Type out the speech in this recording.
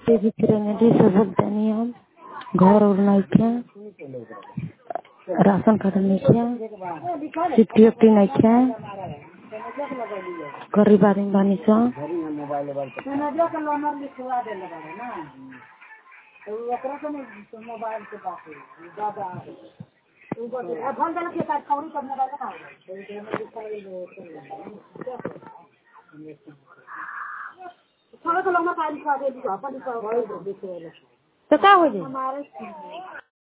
remedy से बोलते नहीं हम घर और नहीं थे राशन कार्ड नहीं थे सिफ्टी उफ्टी नहीं थे गरीब आदमी बानी सो तो क्या हो जाए